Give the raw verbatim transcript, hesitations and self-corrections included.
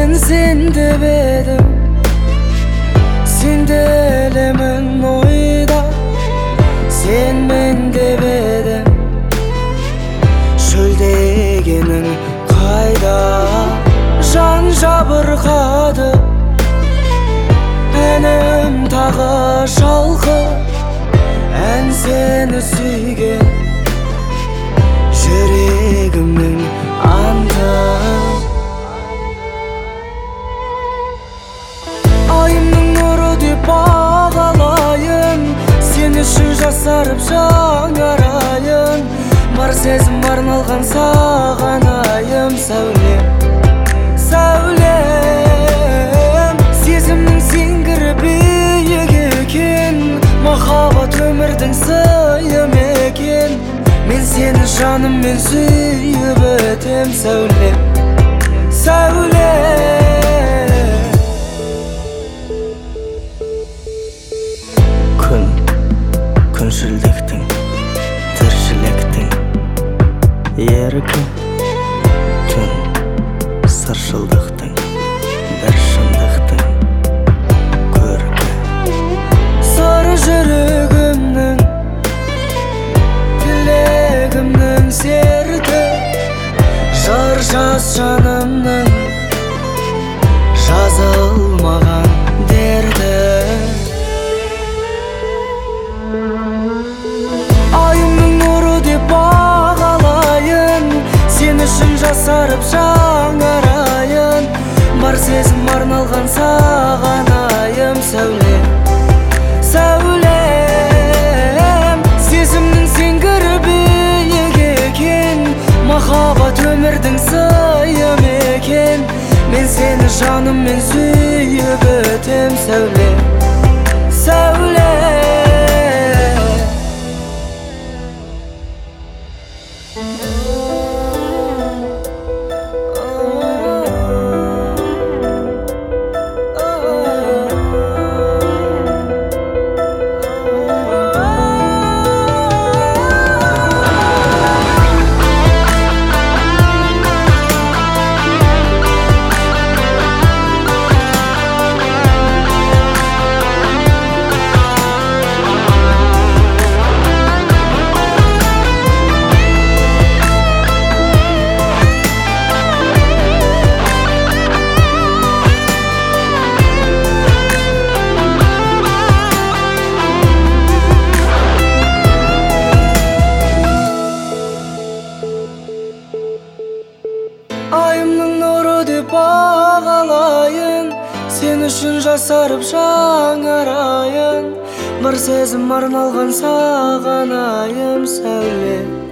мен сен деп едім, сенделемін ойда. Сен мен деп едім, шөлдегенің қайда? Жан жабырқады, әнім тағы шалқы. Ән сені сүйген жүрегімнің анты. Айымның нұры деп бағалайын, сен үшін жасарып жаңарайын. Бар сезім арналған саған айым, сәулем, сәулем. Сезімнің сеңгірі биік екен, махаббат өмірдің сыйы мекен. Мен сені жаныммен сүйіп өтем, сәулем, сәулем. Күн, күншілдіктің, тіршіліктің еркі. Түн, сыршылдықтың, бір шындықтың көркі. Сары жүрегімнің, тілегімнің серті. Жар жаз жанымның, жазылмаған дерті. Айымның нұры деп бағалайын, сен үшін жасарып жаңарайын. Бар сезім арналған саған айым, сәулем, сәулем. Сезімнің сеңгірі биік екен, махаббат өмірдің сыйы мекен. Мен сені жаныммен сүйіп өтем, сәулем, сәулем. Айымның нұры деп бағалайын, сен үшін жасарып жаңарайын. Бір сезім арналған саған айым, сәулем.